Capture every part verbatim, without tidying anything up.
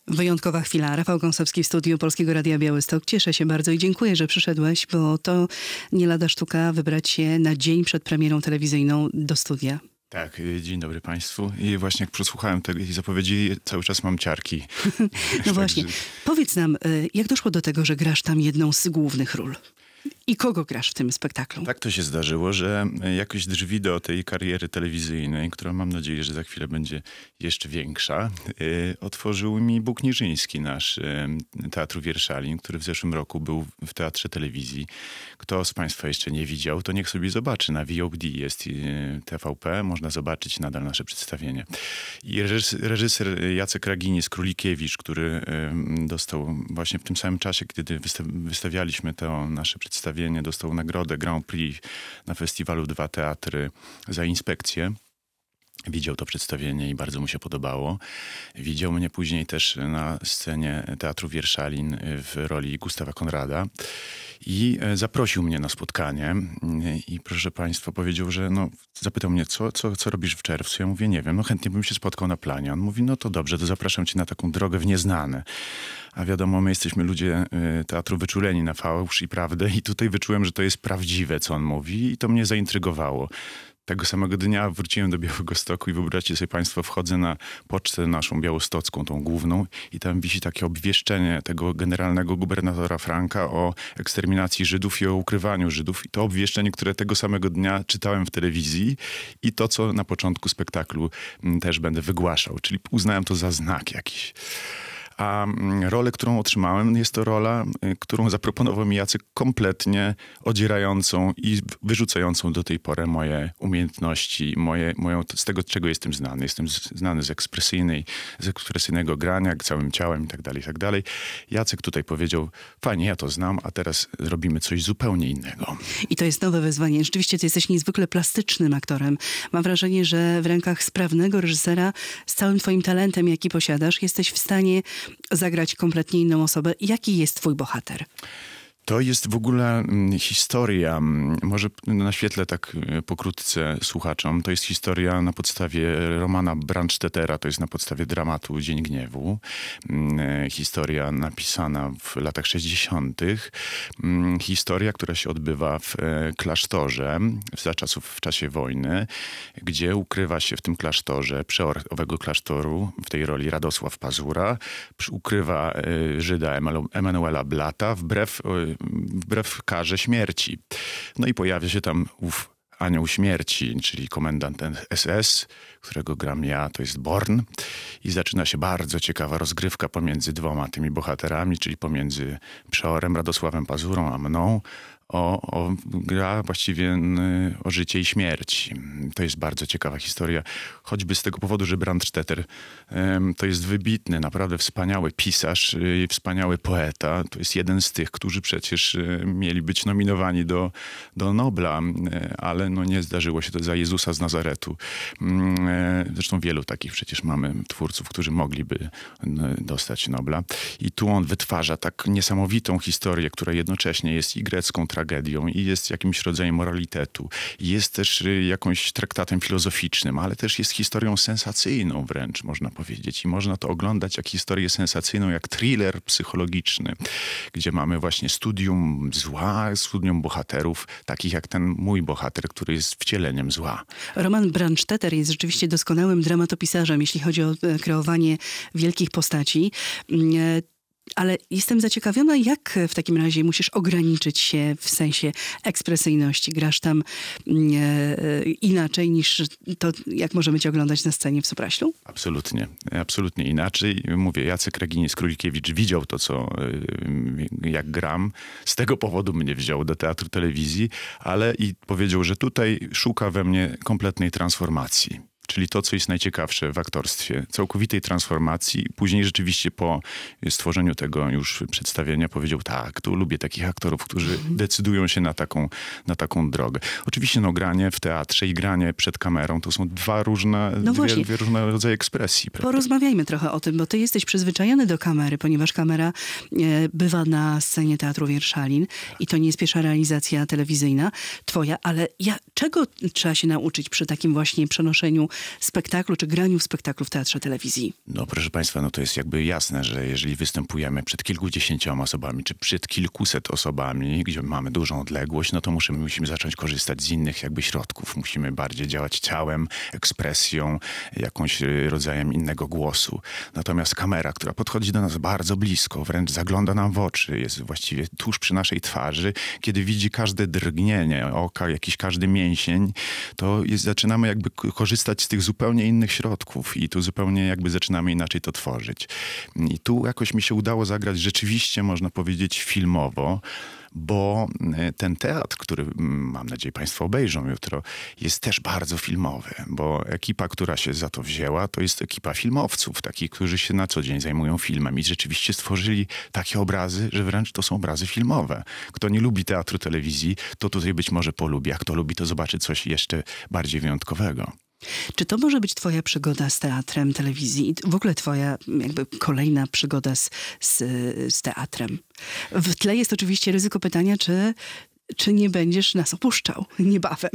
Wyjątkowa chwila. Rafał Gąsowski w studiu Polskiego Radia Białystok. Cieszę się bardzo i dziękuję, że przyszedłeś, bo to nie lada sztuka wybrać się na dzień przed premierą telewizyjną do studia. Tak, dzień dobry Państwu. I właśnie jak przesłuchałem tej zapowiedzi, cały czas mam ciarki. No właśnie. Powiedz nam, jak doszło do tego, że grasz tam jedną z głównych ról? I kogo grasz w tym spektaklu? Tak to się zdarzyło, że jakoś drzwi do tej kariery telewizyjnej, która mam nadzieję, że za chwilę będzie jeszcze większa, yy, otworzył mi Bóg Niżyński, nasz yy, Teatru Wierszalin, który w zeszłym roku był w Teatrze Telewizji. Kto z Państwa jeszcze nie widział, to niech sobie zobaczy. Na V O D jest yy, T V P, można zobaczyć nadal nasze przedstawienie. I reżyser, reżyser Jacek Raginis, Królikiewicz, który yy, dostał właśnie w tym samym czasie, kiedy wystawialiśmy to nasze przedstawienie, dostał nagrodę Grand Prix na festiwalu Dwa Teatry za inspekcję. Widział to przedstawienie i bardzo mu się podobało. Widział mnie później też na scenie Teatru Wierszalin w roli Gustawa Konrada i zaprosił mnie na spotkanie. I proszę Państwa, powiedział, że no, zapytał mnie, co, co, co robisz w czerwcu? Ja mówię, nie wiem, no chętnie bym się spotkał na planie. On mówi, no to dobrze, to zapraszam cię na taką drogę w nieznane. A wiadomo, my jesteśmy ludzie teatru wyczuleni na fałsz i prawdę i tutaj wyczułem, że to jest prawdziwe, co on mówi i to mnie zaintrygowało. Tego samego dnia wróciłem do Białegostoku i wyobraźcie sobie Państwo, wchodzę na pocztę naszą białostocką, tą główną i tam wisi takie obwieszczenie tego generalnego gubernatora Franka o eksterminacji Żydów i o ukrywaniu Żydów. I to obwieszczenie, które tego samego dnia czytałem w telewizji i to, co na początku spektaklu też będę wygłaszał. Czyli uznałem to za znak jakiś. A rolę, którą otrzymałem, jest to rola, którą zaproponował mi Jacek, kompletnie odzierającą i wyrzucającą do tej pory moje umiejętności, moje, moją, z tego, czego jestem znany. Jestem z, znany z ekspresyjnej, z ekspresyjnego grania, całym ciałem i tak dalej, i tak dalej. Jacek tutaj powiedział, fajnie, ja to znam, a teraz robimy coś zupełnie innego. I to jest nowe wyzwanie. Rzeczywiście ty jesteś niezwykle plastycznym aktorem. Mam wrażenie, że w rękach sprawnego reżysera z całym twoim talentem, jaki posiadasz, jesteś w stanie zagrać kompletnie inną osobę. Jaki jest twój bohater? To jest w ogóle historia, może naświetlę tak pokrótce słuchaczom, to jest historia na podstawie Romana Brandstättera, to jest na podstawie dramatu Dzień Gniewu. Historia napisana w latach sześćdziesiątych. Historia, która się odbywa w klasztorze za czasów, w czasie wojny, gdzie ukrywa się w tym klasztorze przeor owego klasztoru, w tej roli Radosław Pazura, ukrywa Żyda Emanuela Blata wbrew wbrew karze śmierci. No i pojawia się tam ów anioł śmierci, czyli komendant S S, którego gram ja, to jest Born. I zaczyna się bardzo ciekawa rozgrywka pomiędzy dwoma tymi bohaterami, czyli pomiędzy przeorem Radosławem Pazurą a mną. O, o, gra właściwie o życie i śmierć. To jest bardzo ciekawa historia, choćby z tego powodu, że Brandstätter um, to jest wybitny, naprawdę wspaniały pisarz, y, wspaniały poeta. To jest jeden z tych, którzy przecież y, mieli być nominowani do, do Nobla, y, ale no, nie zdarzyło się to za Jezusa z Nazaretu. Y, zresztą wielu takich przecież mamy twórców, którzy mogliby y, dostać Nobla. I tu on wytwarza tak niesamowitą historię, która jednocześnie jest i grecką tragedią i jest jakimś rodzajem moralitetu. Jest też jakąś traktatem filozoficznym, ale też jest historią sensacyjną wręcz, można powiedzieć. I można to oglądać jak historię sensacyjną, jak thriller psychologiczny, gdzie mamy właśnie studium zła, studium bohaterów, takich jak ten mój bohater, który jest wcieleniem zła. Roman Brandstätter jest rzeczywiście doskonałym dramatopisarzem, jeśli chodzi o kreowanie wielkich postaci. Ale jestem zaciekawiona, jak w takim razie musisz ograniczyć się w sensie ekspresyjności. Grasz tam e, inaczej niż to, jak możemy cię oglądać na scenie w Supraślu? Absolutnie. Absolutnie inaczej. Mówię, Jacek Raginis, Królikiewicz widział to, co, jak gram. Z tego powodu mnie wziął do Teatru Telewizji, ale i powiedział, że tutaj szuka we mnie kompletnej transformacji. Czyli to, co jest najciekawsze w aktorstwie. Całkowitej transformacji. Później rzeczywiście po stworzeniu tego już przedstawienia powiedział, tak, tu lubię takich aktorów, którzy mhm. decydują się na taką, na taką drogę. Oczywiście no, granie w teatrze i granie przed kamerą to są dwa różne, no dwie, dwie różne rodzaje ekspresji. Prawda? Porozmawiajmy trochę o tym, bo ty jesteś przyzwyczajony do kamery, ponieważ kamera e, bywa na scenie Teatru Wierszalin i to nie jest pierwsza realizacja telewizyjna twoja, ale ja, czego trzeba się nauczyć przy takim właśnie przenoszeniu spektaklu, czy graniu w spektaklu w Teatrze Telewizji? No proszę Państwa, no to jest jakby jasne, że jeżeli występujemy przed kilkudziesięcioma osobami, czy przed kilkuset osobami, gdzie mamy dużą odległość, no to musimy, musimy zacząć korzystać z innych jakby środków. Musimy bardziej działać ciałem, ekspresją, jakąś rodzajem innego głosu. Natomiast kamera, która podchodzi do nas bardzo blisko, wręcz zagląda nam w oczy, jest właściwie tuż przy naszej twarzy, kiedy widzi każde drgnienie oka, jakiś każdy mięsień, to jest, zaczynamy jakby korzystać z tych zupełnie innych środków i tu zupełnie jakby zaczynamy inaczej to tworzyć. I tu jakoś mi się udało zagrać rzeczywiście, można powiedzieć, filmowo, bo ten teatr, który mam nadzieję Państwo obejrzą jutro, jest też bardzo filmowy, bo ekipa, która się za to wzięła, to jest ekipa filmowców, takich, którzy się na co dzień zajmują filmem i rzeczywiście stworzyli takie obrazy, że wręcz to są obrazy filmowe. Kto nie lubi teatru telewizji, to tutaj być może polubi, a kto lubi, to zobaczy coś jeszcze bardziej wyjątkowego. Czy to może być twoja przygoda z teatrem, telewizji i w ogóle twoja jakby kolejna przygoda z, z, z teatrem? W tle jest oczywiście ryzyko pytania, czy, czy nie będziesz nas opuszczał niebawem?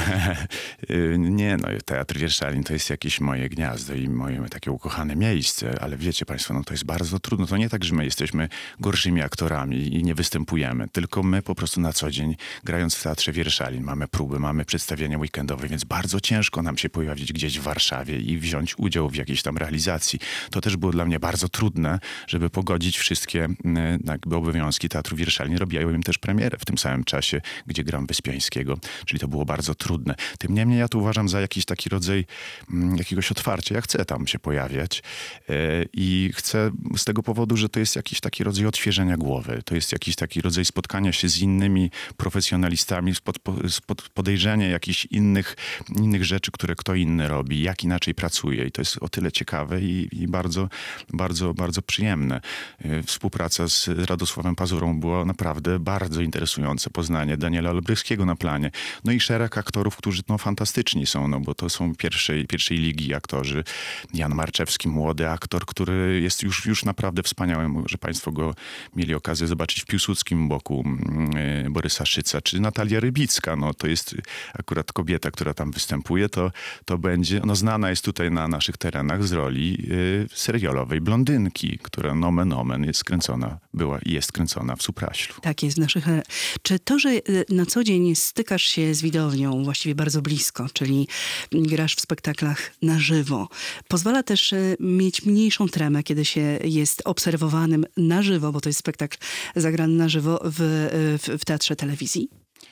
Nie, no Teatr Wierszalin to jest jakieś moje gniazdo i moje takie ukochane miejsce, ale wiecie Państwo, no to jest bardzo trudno. To nie tak, że my jesteśmy gorszymi aktorami i nie występujemy, tylko my po prostu na co dzień, grając w Teatrze Wierszalin, mamy próby, mamy przedstawienia weekendowe, więc bardzo ciężko nam się pojawić gdzieś w Warszawie i wziąć udział w jakiejś tam realizacji. To też było dla mnie bardzo trudne, żeby pogodzić wszystkie jakby obowiązki Teatru Wierszalin. Robiłem też premierę w tym samym czasie, gdzie gram Wyspiańskiego, czyli to było bardzo trudne. Tym niemniej ja to uważam za jakiś taki rodzaj m, jakiegoś otwarcia. Ja chcę tam się pojawiać e, i chcę z tego powodu, że to jest jakiś taki rodzaj odświeżenia głowy. To jest jakiś taki rodzaj spotkania się z innymi profesjonalistami, spod, spod podejrzenia jakichś innych, innych rzeczy, które kto inny robi, jak inaczej pracuje. I to jest o tyle ciekawe i, i bardzo, bardzo, bardzo przyjemne. E, współpraca z Radosławem Pazurą była naprawdę bardzo interesująca. Poznanie Daniela Olbrychskiego na planie. No i szereg aktorów, którzy no, fantastyczni są, no bo to są pierwszej, pierwszej ligi aktorzy. Jan Marczewski, młody aktor, który jest już, już naprawdę wspaniały. Może Państwo go mieli okazję zobaczyć w Piłsudskim boku yy, Borysa Szyca, czy Natalia Rybicka. No to jest akurat kobieta, która tam występuje, to, to będzie, no znana jest tutaj na naszych terenach z roli yy, serialowej blondynki, która nomen omen jest skręcona, była i jest kręcona w Supraślu. Tak jest w naszych... Czy to, że na co dzień stykasz się z widownią właściwie bardzo blisko, czyli grasz w spektaklach na żywo, pozwala też mieć mniejszą tremę, kiedy się jest obserwowanym na żywo, bo to jest spektakl zagrany na żywo w, w, w Teatrze Telewizji?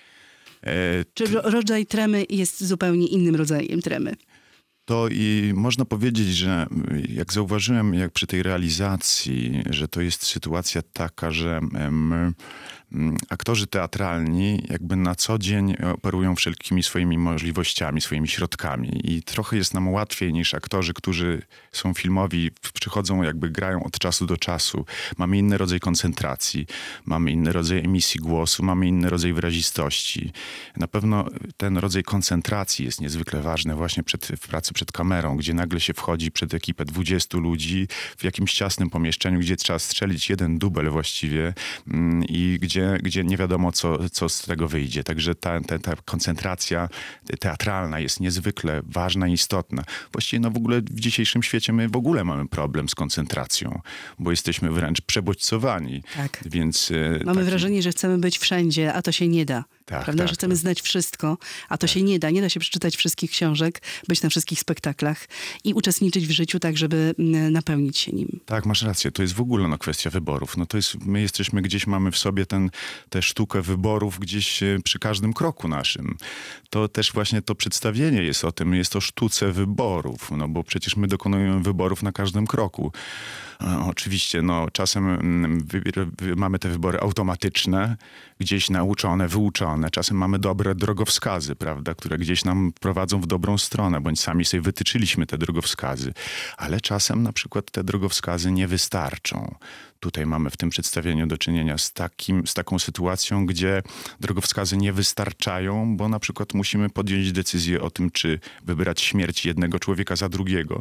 E, Czy rodzaj tremy jest zupełnie innym rodzajem tremy? To i można powiedzieć, że jak zauważyłem, jak przy tej realizacji, że to jest sytuacja taka, że my, aktorzy teatralni jakby na co dzień operują wszelkimi swoimi możliwościami, swoimi środkami i trochę jest nam łatwiej niż aktorzy, którzy są filmowi, przychodzą jakby grają od czasu do czasu. Mamy inny rodzaj koncentracji, mamy inny rodzaj emisji głosu, mamy inny rodzaj wyrazistości. Na pewno ten rodzaj koncentracji jest niezwykle ważny właśnie przed, w pracy przed kamerą, gdzie nagle się wchodzi przed ekipę dwudziestu ludzi w jakimś ciasnym pomieszczeniu, gdzie trzeba strzelić jeden dubel właściwie mm, i gdzie gdzie nie wiadomo, co, co z tego wyjdzie. Także ta, ta, ta koncentracja teatralna jest niezwykle ważna i istotna. Właściwie no w ogóle w dzisiejszym świecie my w ogóle mamy problem z koncentracją, bo jesteśmy wręcz przebodźcowani. Tak. Więc, mamy taki... wrażenie, że chcemy być wszędzie, a to się nie da. Tak, Prawda, tak, że chcemy tak. znać wszystko, a to tak. się nie da. Nie da się przeczytać wszystkich książek, być na wszystkich spektaklach i uczestniczyć w życiu tak, żeby napełnić się nim. Tak, masz rację. To jest w ogóle no, kwestia wyborów. No, to jest, my jesteśmy gdzieś, mamy w sobie ten, tę sztukę wyborów gdzieś przy każdym kroku naszym. To też właśnie to przedstawienie jest o tym, jest o sztuce wyborów, no bo przecież my dokonujemy wyborów na każdym kroku. Oczywiście, no, czasem wy, wy, mamy te wybory automatyczne, gdzieś nauczone, wyuczone. Czasem mamy dobre drogowskazy, prawda, które gdzieś nam prowadzą w dobrą stronę, bądź sami sobie wytyczyliśmy te drogowskazy. Ale czasem na przykład te drogowskazy nie wystarczą. Tutaj mamy w tym przedstawieniu do czynienia z, takim, z taką sytuacją, gdzie drogowskazy nie wystarczają, bo na przykład musimy podjąć decyzję o tym, czy wybrać śmierć jednego człowieka za drugiego,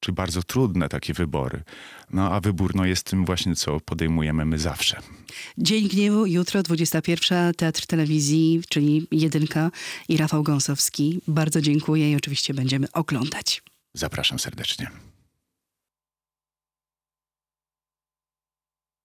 czy bardzo trudne takie wybory. No a wybór no, jest tym właśnie, co podejmujemy my zawsze. Dzień Gniewu, jutro dwudziesta pierwsza, Teatr Telewizji, czyli Jedynka i Rafał Gąsowski. Bardzo dziękuję i oczywiście będziemy oglądać. Zapraszam serdecznie.